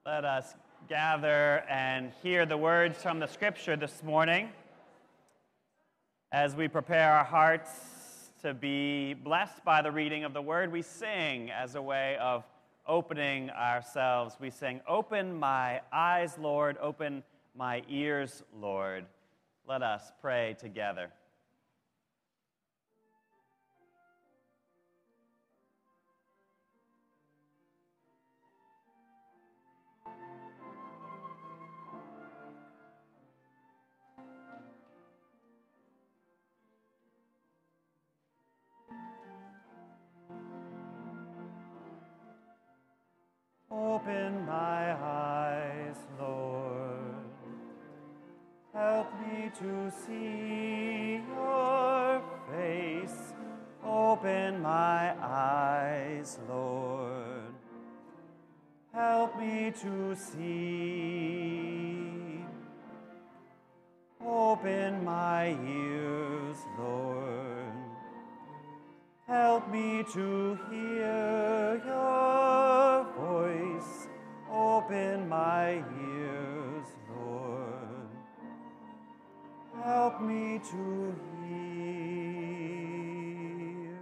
Let us gather and hear the words from the Scripture this morning as we prepare our hearts to be blessed by the reading of the Word. We sing as a way of opening ourselves. We sing, "Open my eyes, Lord, open my ears, Lord." Let us pray together. Open my eyes, Lord. Help me to see your face. Open my eyes, Lord. Help me to see. Open my ears, Lord. Help me to hear your voice. Open my ears, Lord. Help me to hear.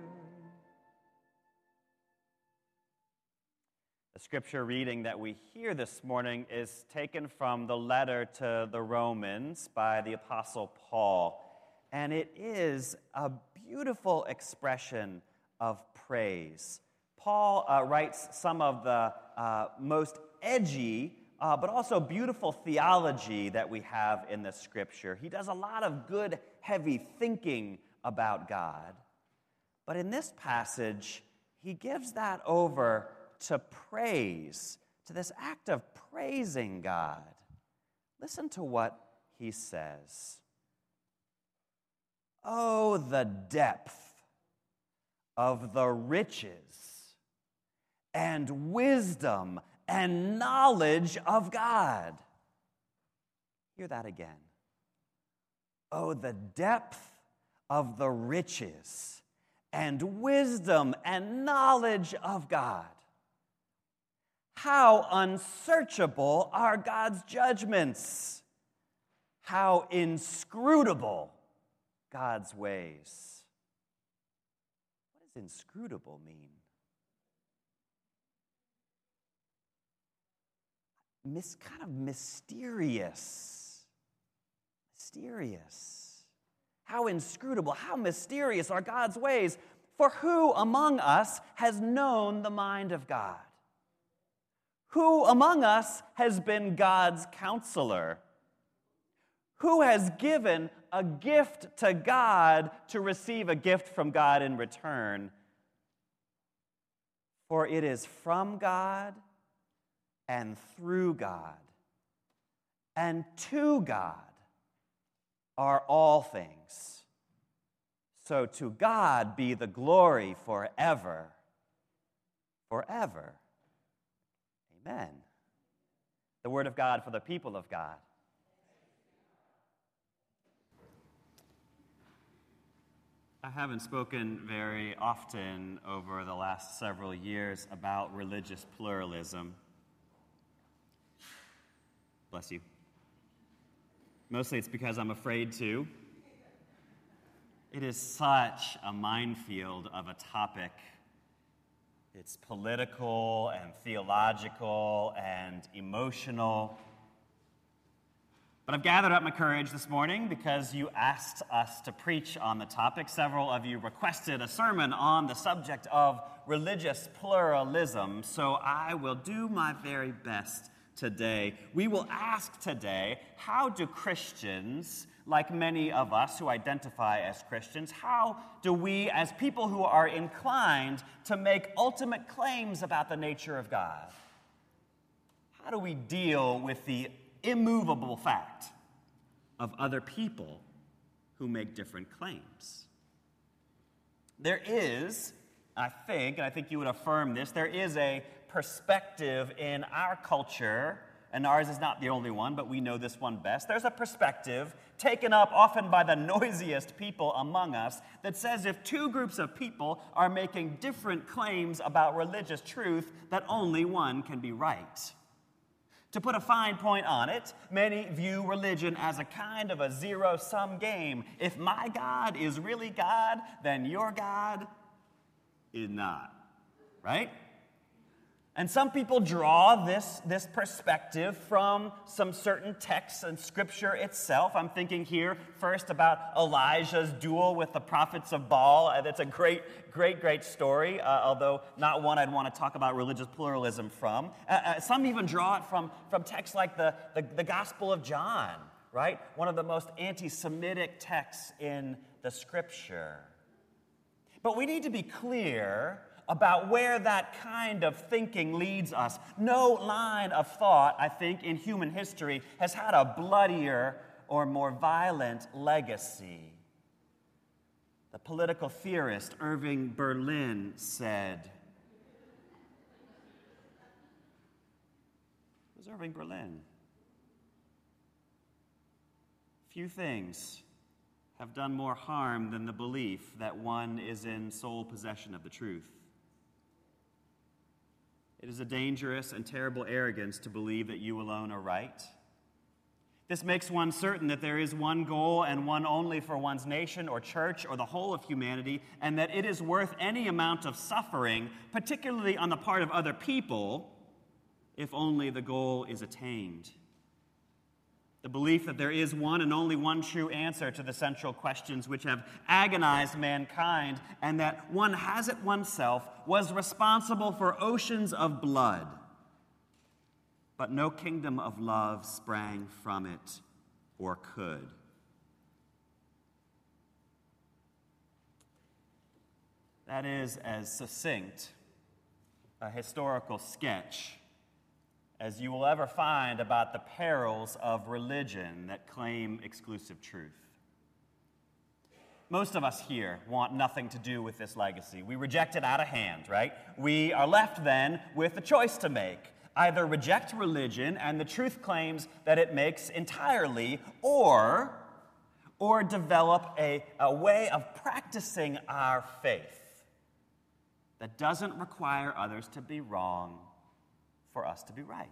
The scripture reading that we hear this morning is taken from the letter to the Romans by the Apostle Paul. And it is a beautiful expression of praise. Paul writes some of the most edgy, but also beautiful theology that we have in the Scripture. He does a lot of good, heavy thinking about God. But in this passage, he gives that over to praise, to this act of praising God. Listen to what he says. Oh, the depth of the riches and wisdom and knowledge of God. Hear that again. Oh, the depth of the riches and wisdom and knowledge of God. How unsearchable are God's judgments. How inscrutable God's ways. What does inscrutable mean? Kind of mysterious. Mysterious. How inscrutable, how mysterious are God's ways. For who among us has known the mind of God? Who among us has been God's counselor? Who has given a gift to God to receive a gift from God in return? For it is from God and through God and to God are all things. So to God be the glory forever, forever. Amen. The word of God for the people of God. I haven't spoken very often over the last several years about religious pluralism. Bless you. Mostly it's because I'm afraid to. It is such a minefield of a topic. It's political and theological and emotional. But I've gathered up my courage this morning because you asked us to preach on the topic. Several of you requested a sermon on the subject of religious pluralism, so I will do my very best today. We will ask today, how do Christians, like many of us who identify as Christians, how do we, as people who are inclined to make ultimate claims about the nature of God, how do we deal with the immovable fact of other people who make different claims? There is, I think you would affirm this, there is a perspective in our culture, and ours is not the only one, but we know this one best. There's a perspective taken up often by the noisiest people among us that says if two groups of people are making different claims about religious truth, that only one can be right. To put a fine point on it, many view religion as a kind of a zero-sum game. If my God is really God, then your God is not, right? And some people draw this perspective from some certain texts and Scripture itself. I'm thinking here first about Elijah's duel with the prophets of Baal. That's a great story, although not one I'd want to talk about religious pluralism from. Some even draw it from texts like the Gospel of John, right? One of the most anti-Semitic texts in the Scripture. But we need to be clear about where that kind of thinking leads us. No line of thought, I think, in human history has had a bloodier or more violent legacy. The political theorist Irving Berlin said, who's Irving Berlin? Few things have done more harm than the belief that one is in sole possession of the truth. It is a dangerous and terrible arrogance to believe that you alone are right. This makes one certain that there is one goal and one only for one's nation or church or the whole of humanity, and that it is worth any amount of suffering, particularly on the part of other people, if only the goal is attained. The belief that there is one and only one true answer to the central questions which have agonized mankind, and that one has it oneself, was responsible for oceans of blood. But no kingdom of love sprang from it, or could. That is as succinct a historical sketch as you will ever find about the perils of religion that claim exclusive truth. Most of us here want nothing to do with this legacy. We reject it out of hand, right? We are left then with a choice to make. Either reject religion and the truth claims that it makes entirely, or develop a way of practicing our faith that doesn't require others to be wrong for us to be right.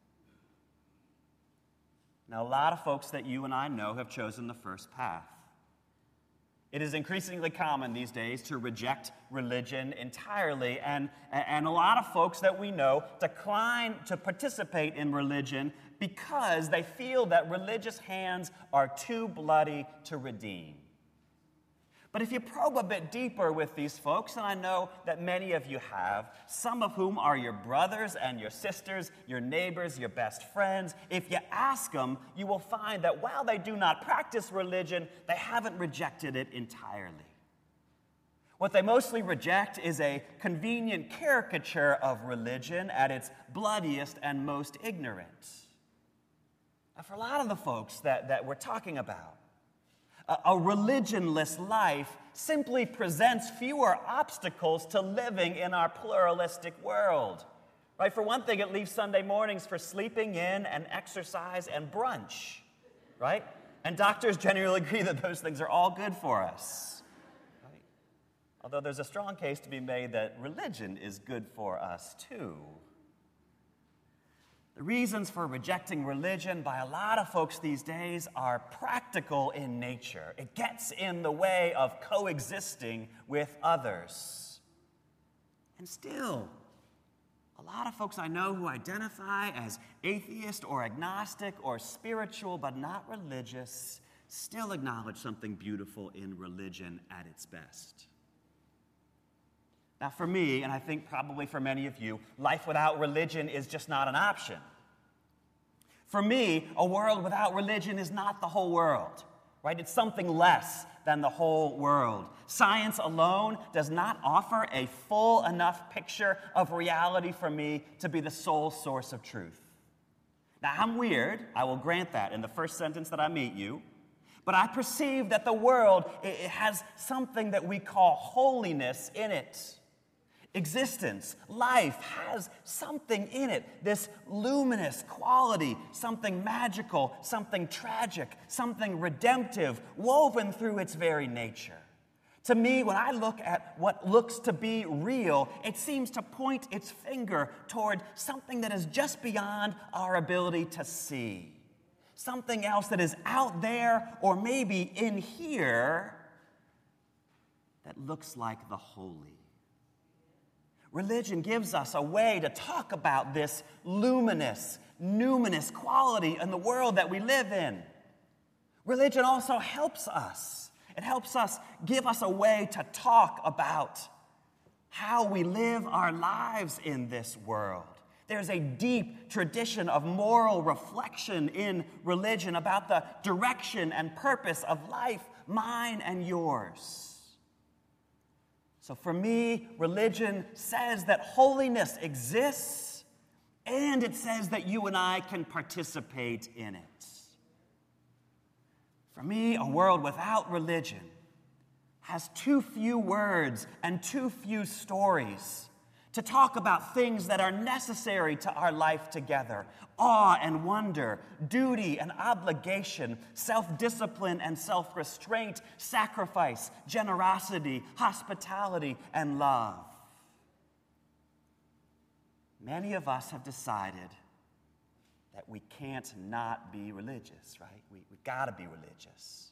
Now, a lot of folks that you and I know have chosen the first path. It is increasingly common these days to reject religion entirely, and a lot of folks that we know decline to participate in religion because they feel that religious hands are too bloody to redeem. But if you probe a bit deeper with these folks, and I know that many of you have, some of whom are your brothers and your sisters, your neighbors, your best friends, if you ask them, you will find that while they do not practice religion, they haven't rejected it entirely. What they mostly reject is a convenient caricature of religion at its bloodiest and most ignorant. Now, for a lot of the folks that we're talking about, a religionless life simply presents fewer obstacles to living in our pluralistic world. Right? For one thing, it leaves Sunday mornings for sleeping in and exercise and brunch. Right? And doctors generally agree that those things are all good for us. Right? Although there's a strong case to be made that religion is good for us too. The reasons for rejecting religion by a lot of folks these days are practical in nature. It gets in the way of coexisting with others. And still, a lot of folks I know who identify as atheist or agnostic or spiritual but not religious still acknowledge something beautiful in religion at its best. Now, for me, and I think probably for many of you, life without religion is just not an option. For me, a world without religion is not the whole world, right? It's something less than the whole world. Science alone does not offer a full enough picture of reality for me to be the sole source of truth. Now, I'm weird, I will grant that in the first sentence that I meet you, but I perceive that the world, it has something that we call holiness in it. Existence, life has something in it, this luminous quality, something magical, something tragic, something redemptive, woven through its very nature. To me, when I look at what looks to be real, it seems to point its finger toward something that is just beyond our ability to see. Something else that is out there or maybe in here that looks like the holy. Religion gives us a way to talk about this luminous, numinous quality in the world that we live in. Religion also helps us. It helps us give us a way to talk about how we live our lives in this world. There's a deep tradition of moral reflection in religion about the direction and purpose of life, mine and yours. So for me, religion says that holiness exists, and it says that you and I can participate in it. For me, a world without religion has too few words and too few stories to talk about things that are necessary to our life together. Awe and wonder, duty and obligation, self-discipline and self-restraint, sacrifice, generosity, hospitality, and love. Many of us have decided that we can't not be religious, right? We've got to be religious.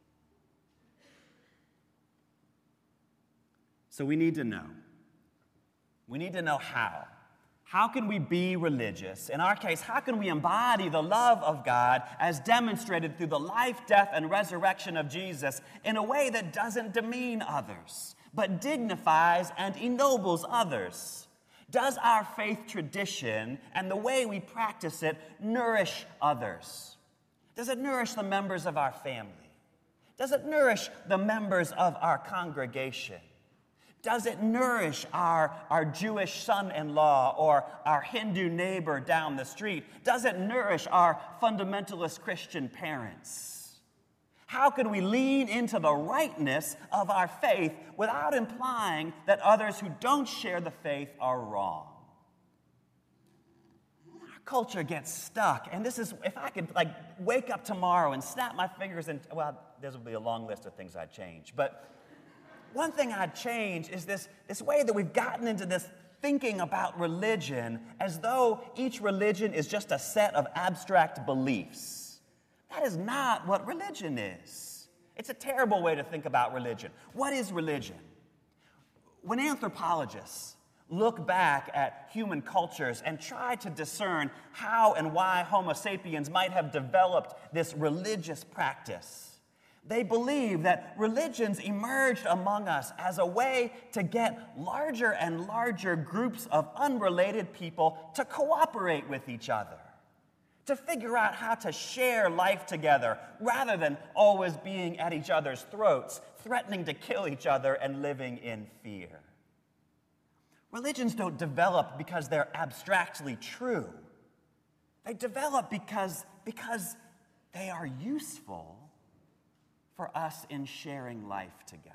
So we need to know. We need to know how. How can we be religious? In our case, how can we embody the love of God as demonstrated through the life, death, and resurrection of Jesus in a way that doesn't demean others, but dignifies and ennobles others? Does our faith tradition and the way we practice it nourish others? Does it nourish the members of our family? Does it nourish the members of our congregation? Does it nourish our Jewish son-in-law or our Hindu neighbor down the street? Does it nourish our fundamentalist Christian parents? How can we lean into the rightness of our faith without implying that others who don't share the faith are wrong? Our culture gets stuck, and this is, if I could wake up tomorrow and snap my fingers and, well, this would be a long list of things I'd change, but one thing I'd change is this way that we've gotten into this thinking about religion as though each religion is just a set of abstract beliefs. That is not what religion is. It's a terrible way to think about religion. What is religion? When anthropologists look back at human cultures and try to discern how and why Homo sapiens might have developed this religious practice, they believe that religions emerged among us as a way to get larger and larger groups of unrelated people to cooperate with each other, to figure out how to share life together rather than always being at each other's throats, threatening to kill each other and living in fear. Religions don't develop because they're abstractly true. They develop because they are useful for us in sharing life together.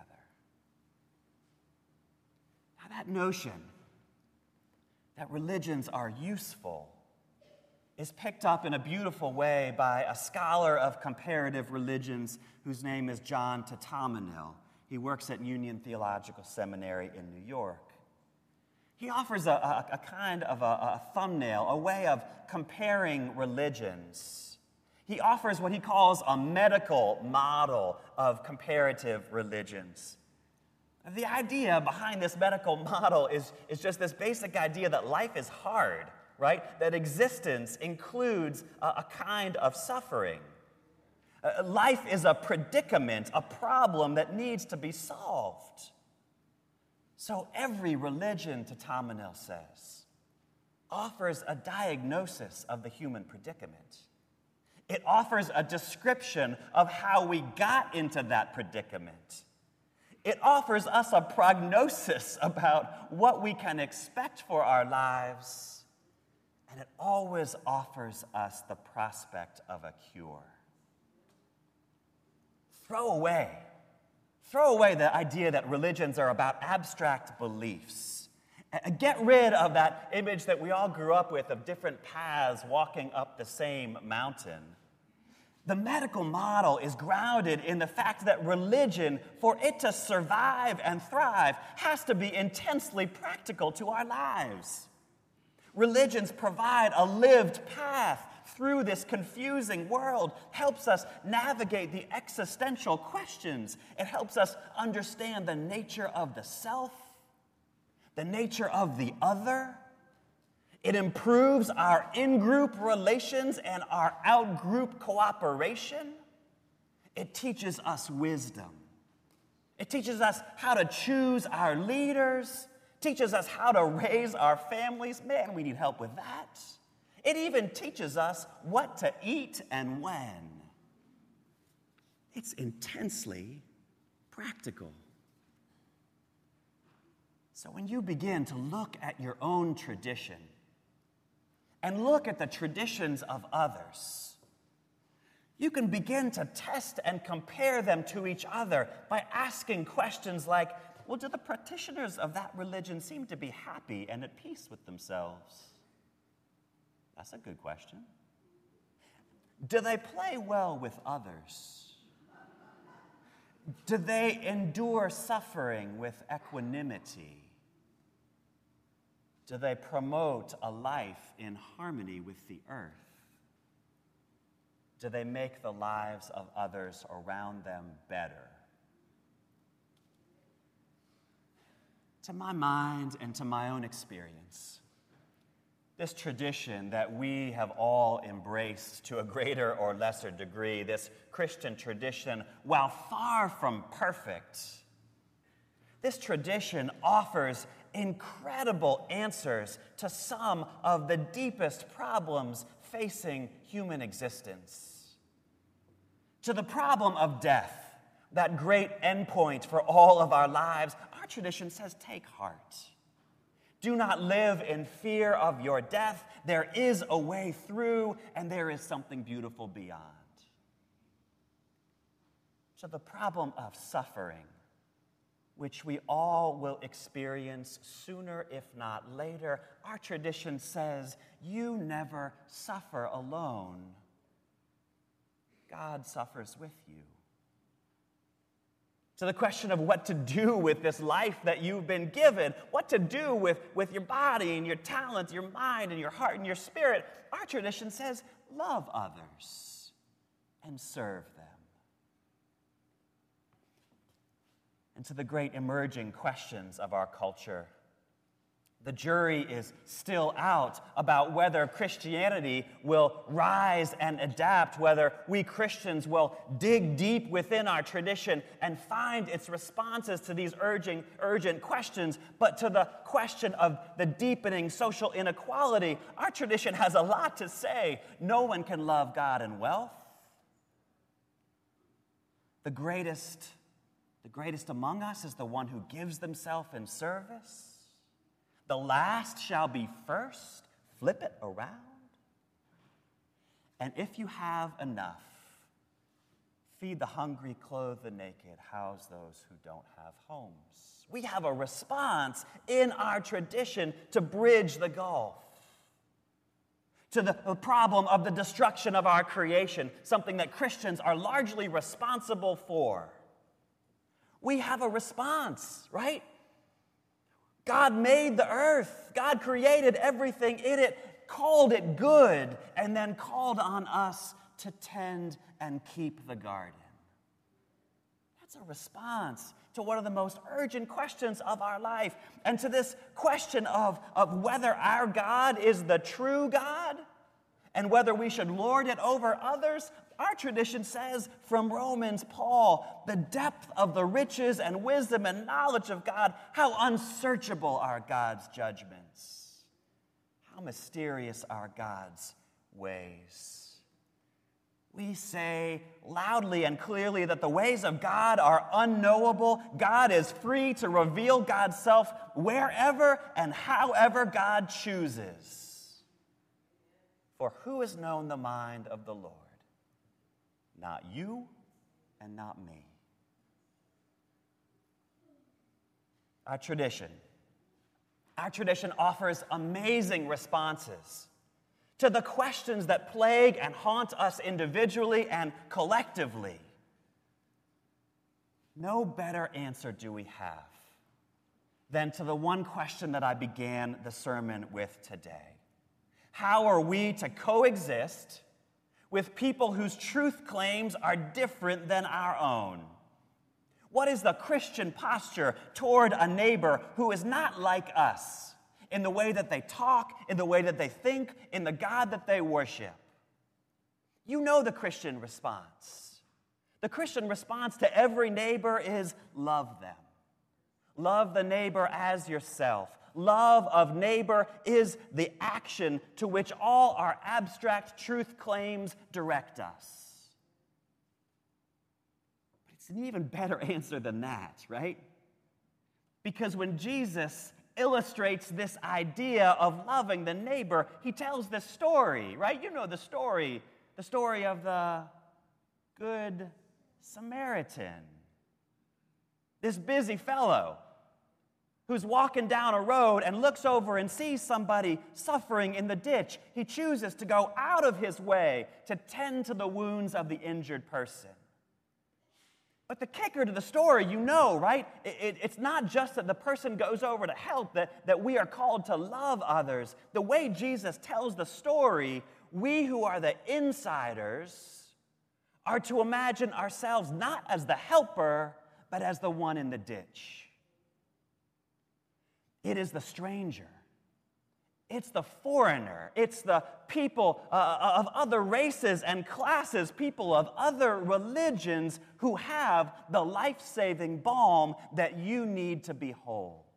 Now, that notion that religions are useful is picked up in a beautiful way by a scholar of comparative religions whose name is John Tatamanil. He works at Union Theological Seminary in New York. He offers a kind of a thumbnail, a way of comparing religions. He offers what he calls a medical model of comparative religions. The idea behind this medical model is just this basic idea that life is hard, right? That existence includes a kind of suffering. Life is a predicament, a problem that needs to be solved. So every religion, Tatamanil says, offers a diagnosis of the human predicament. It offers a description of how we got into that predicament. It offers us a prognosis about what we can expect for our lives. And it always offers us the prospect of a cure. Throw away the idea that religions are about abstract beliefs. Get rid of that image that we all grew up with of different paths walking up the same mountain. The medical model is grounded in the fact that religion, for it to survive and thrive, has to be intensely practical to our lives. Religions provide a lived path through this confusing world, helps us navigate the existential questions. It helps us understand the nature of the self, the nature of the other. It improves our in-group relations and our out-group cooperation. It teaches us wisdom. It teaches us how to choose our leaders, teaches us how to raise our families. Man, we need help with that. It even teaches us what to eat and when. It's intensely practical. So when you begin to look at your own tradition and look at the traditions of others, you can begin to test and compare them to each other by asking questions like, well, do the practitioners of that religion seem to be happy and at peace with themselves? That's a good question. Do they play well with others? Do they endure suffering with equanimity? Do they promote a life in harmony with the earth? Do they make the lives of others around them better? To my mind and to my own experience, this tradition that we have all embraced to a greater or lesser degree, this Christian tradition, while far from perfect, this tradition offers incredible answers to some of the deepest problems facing human existence. To the problem of death, that great endpoint for all of our lives, our tradition says, take heart. Do not live in fear of your death. There is a way through, and there is something beautiful beyond. So the problem of suffering, which we all will experience sooner if not later, our tradition says, you never suffer alone. God suffers with you. To the question of what to do with this life that you've been given, what to do with your body and your talents, your mind and your heart and your spirit, our tradition says, love others and serve them. And to the great emerging questions of our culture, the jury is still out about whether Christianity will rise and adapt, whether we Christians will dig deep within our tradition and find its responses to these urgent questions. But to the question of the deepening social inequality, our tradition has a lot to say. No one can love God and wealth. The greatest among us is the one who gives themselves in service. The last shall be first. Flip it around. And if you have enough, feed the hungry, clothe the naked, house those who don't have homes. We have a response in our tradition to bridge the gulf to the problem of the destruction of our creation, something that Christians are largely responsible for. We have a response, right? God made the earth. God created everything in it, called it good, and then called on us to tend and keep the garden. That's a response to one of the most urgent questions of our life. And to this question of whether our God is the true God and whether we should lord it over others, our tradition says from Romans, Paul, the depth of the riches and wisdom and knowledge of God, how unsearchable are God's judgments, how mysterious are God's ways. We say loudly and clearly that the ways of God are unknowable. God is free to reveal God's self wherever and however God chooses. For who has known the mind of the Lord? Not you and not me. Our tradition offers amazing responses to the questions that plague and haunt us individually and collectively, no better answer do we have than to the one question that I began the sermon with today. How are we to coexist with people whose truth claims are different than our own? What is the Christian posture toward a neighbor who is not like us in the way that they talk, in the way that they think, in the God that they worship? You know the Christian response. The Christian response to every neighbor is love them. Love the neighbor as yourself. Love of neighbor is the action to which all our abstract truth claims direct us. But it's an even better answer than that, right? Because when Jesus illustrates this idea of loving the neighbor, he tells this story, right? You know the story of the Good Samaritan. This busy fellow who's walking down a road and looks over and sees somebody suffering in the ditch. He chooses to go out of his way to tend to the wounds of the injured person. But the kicker to the story, you know, right? It's not just that the person goes over to help, that we are called to love others. The way Jesus tells the story, we who are the insiders are to imagine ourselves not as the helper, but as the one in the ditch. It is the stranger. It's the foreigner. It's the people of other races and classes, people of other religions who have the life-saving balm that you need to be whole.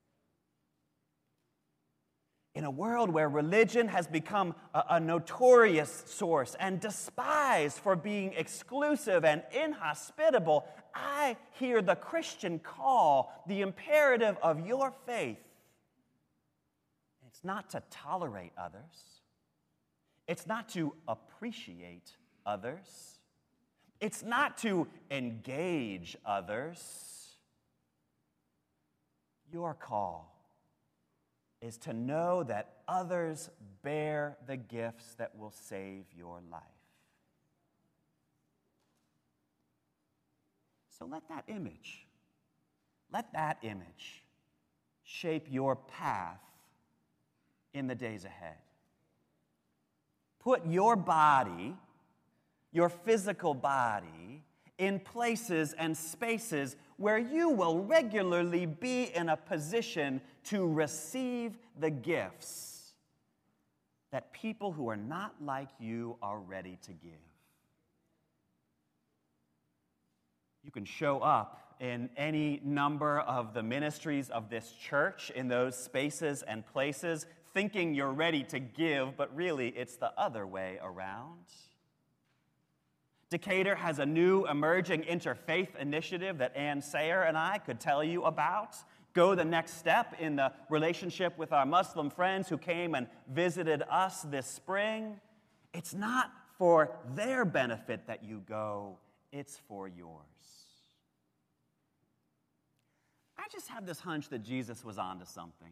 In a world where religion has become a notorious source and despised for being exclusive and inhospitable, I hear the Christian call, the imperative of your faith. It's not to tolerate others. It's not to appreciate others. It's not to engage others. Your call is to know that others bear the gifts that will save your life. So let that image shape your path in the days ahead. Put your body, your physical body, in places and spaces where you will regularly be in a position to receive the gifts that people who are not like you are ready to give. You can show up in any number of the ministries of this church in those spaces and places, thinking you're ready to give, but really it's the other way around. Decatur has a new emerging interfaith initiative that Ann Sayer and I could tell you about. Go the next step in the relationship with our Muslim friends who came and visited us this spring. It's not for their benefit that you go, it's for yours. I just have this hunch that Jesus was onto something.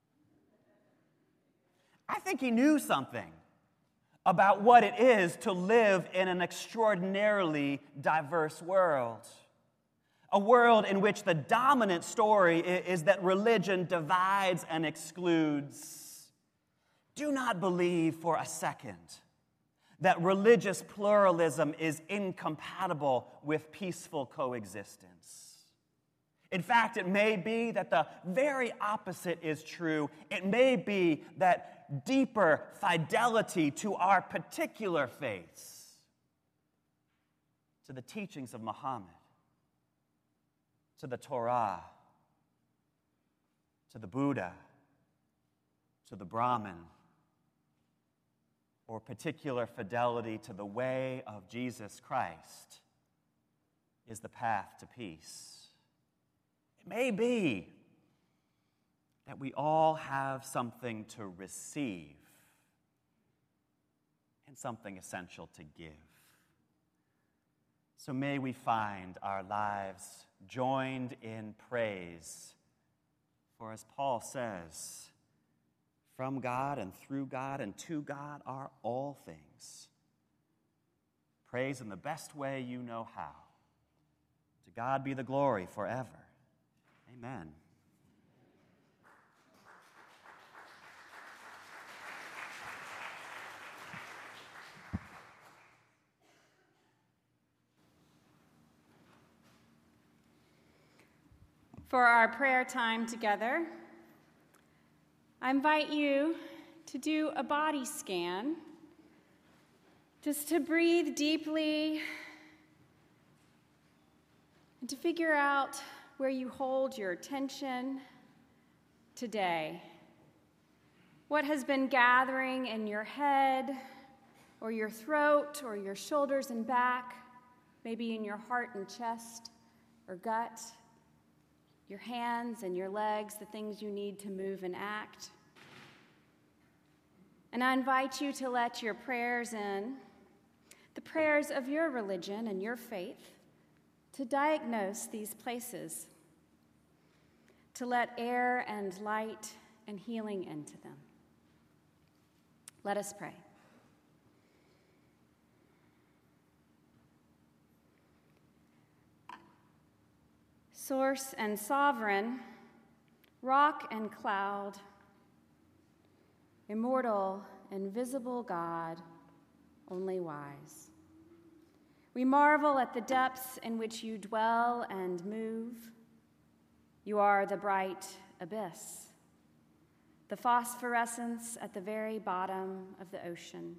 I think he knew something about what it is to live in an extraordinarily diverse world. A world in which the dominant story is that religion divides and excludes. Do not believe for a second that religious pluralism is incompatible with peaceful coexistence. In fact, it may be that the very opposite is true. It may be that deeper fidelity to our particular faiths, to the teachings of Muhammad, to the Torah, to the Buddha, to the Brahman, or particular fidelity to the way of Jesus Christ is the path to peace. It may be that we all have something to receive and something essential to give. So may we find our lives joined in praise. For as Paul says, from God and through God and to God are all things. Praise in the best way you know how. To God be the glory forever. Amen. For our prayer time together, I invite you to do a body scan, just to breathe deeply and to figure out where you hold your attention today. What has been gathering in your head or your throat or your shoulders and back, maybe in your heart and chest or gut, your hands and your legs, the things you need to move and act. And I invite you to let your prayers in, the prayers of your religion and your faith, to diagnose these places, to let air and light and healing into them. Let us pray. Source and sovereign, rock and cloud, immortal, invisible God, only wise. We marvel at the depths in which you dwell and move. You are the bright abyss, the phosphorescence at the very bottom of the ocean.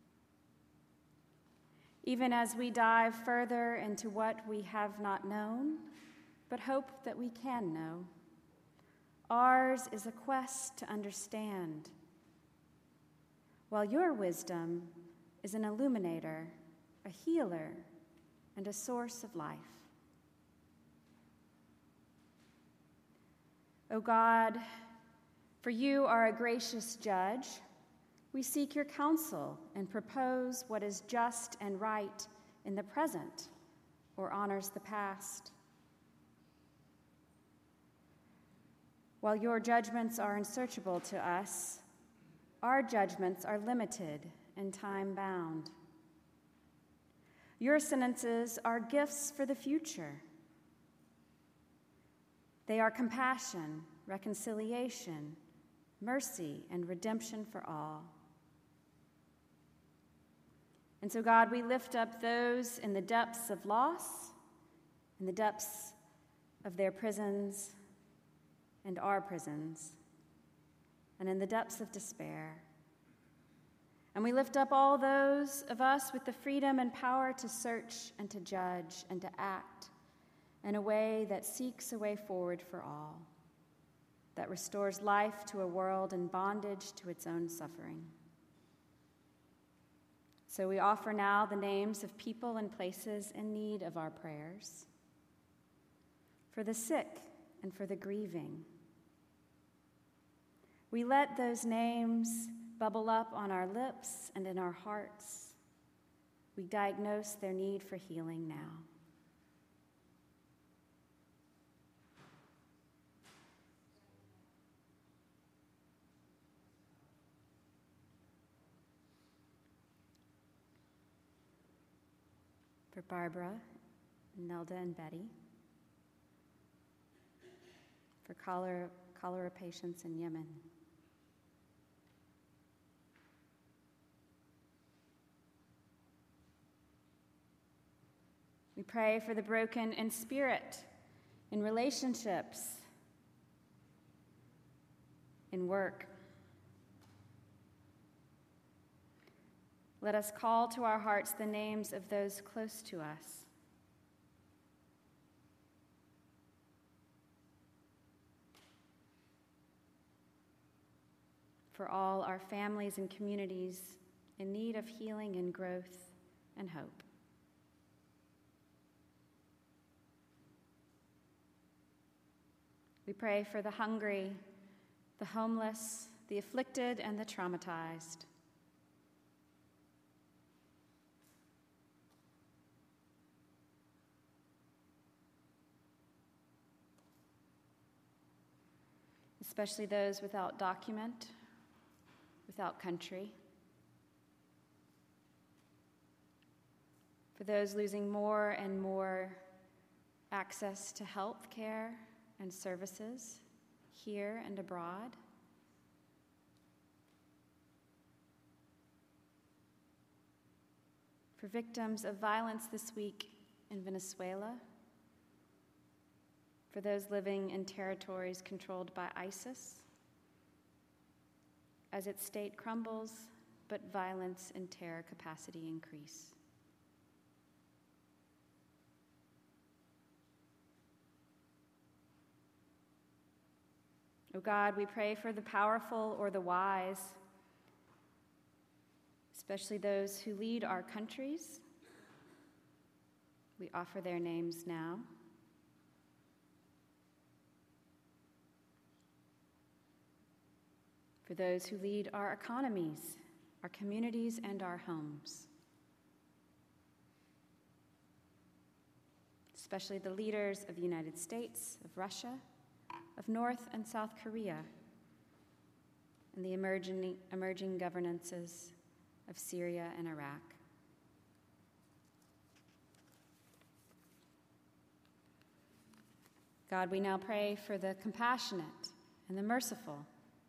Even as we dive further into what we have not known, but hope that we can know, ours is a quest to understand, while your wisdom is an illuminator, a healer, and a source of life. O God, for you are a gracious judge. We seek your counsel and propose what is just and right in the present or honors the past. While your judgments are unsearchable to us, our judgments are limited and time-bound. Your sentences are gifts for the future. They are compassion, reconciliation, mercy, and redemption for all. And so, God, we lift up those in the depths of loss, in the depths of their prisons and our prisons, and in the depths of despair. And we lift up all those of us with the freedom and power to search and to judge and to act in a way that seeks a way forward for all, that restores life to a world in bondage to its own suffering. So we offer now the names of people and places in need of our prayers, for the sick and for the grieving. We let those names bubble up on our lips and in our hearts. We diagnose their need for healing now. For Barbara, Nelda, and Betty. For cholera patients in Yemen. We pray for the broken in spirit, in relationships, in work. Let us call to our hearts the names of those close to us. For all our families and communities in need of healing and growth and hope. We pray for the hungry, the homeless, the afflicted, and the traumatized. Especially those without document without country. For those losing more and more access to health care and services here and abroad. For victims of violence this week in Venezuela. For those living in territories controlled by ISIS, as its state crumbles, but violence and terror capacity increase. O God, we pray for the powerful or the wise, especially those who lead our countries. We offer their names now. For those who lead our economies, our communities, and our homes. Especially the leaders of the United States, of Russia, of North and South Korea, and the emerging governances of Syria and Iraq. God, we now pray for the compassionate and the merciful,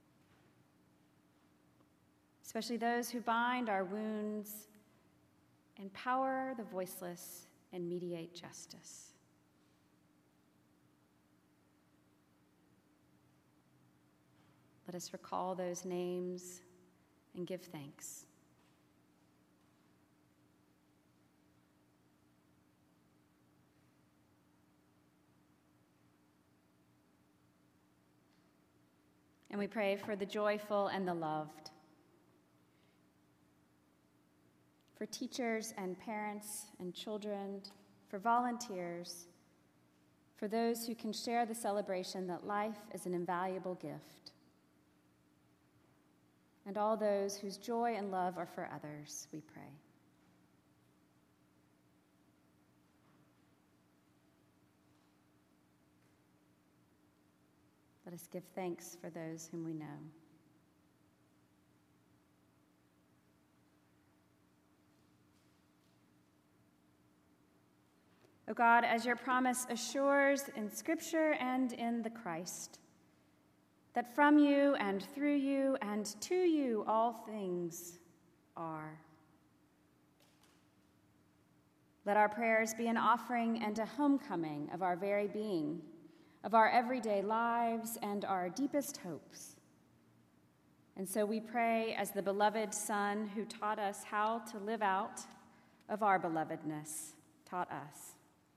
especially those who bind our wounds, empower the voiceless, and mediate justice. Let us recall those names and give thanks. And we pray for the joyful and the loved, for teachers and parents and children, for volunteers, for those who can share the celebration that life is an invaluable gift, and all those whose joy and love are for others, we pray. Let us give thanks for those whom we know. O God, as your promise assures in Scripture and in the Christ, that from you and through you and to you all things are. Let our prayers be an offering and a homecoming of our very being, of our everyday lives and our deepest hopes. And so we pray as the beloved Son who taught us how to live out of our belovedness taught us.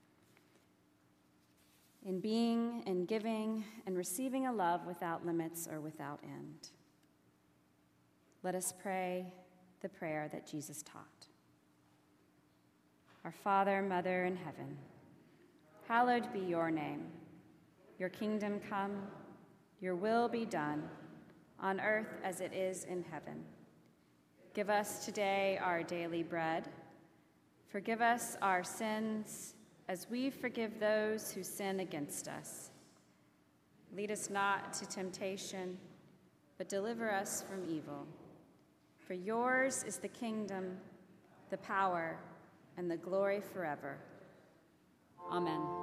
In being and giving and receiving a love without limits or without end. Let us pray the prayer that Jesus taught. Our Father, Mother in heaven, hallowed be your name. Your kingdom come, your will be done, on earth as it is in heaven. Give us today our daily bread. Forgive us our sins, as we forgive those who sin against us. Lead us not to temptation, but deliver us from evil. For yours is the kingdom, the power, and the glory forever. Amen.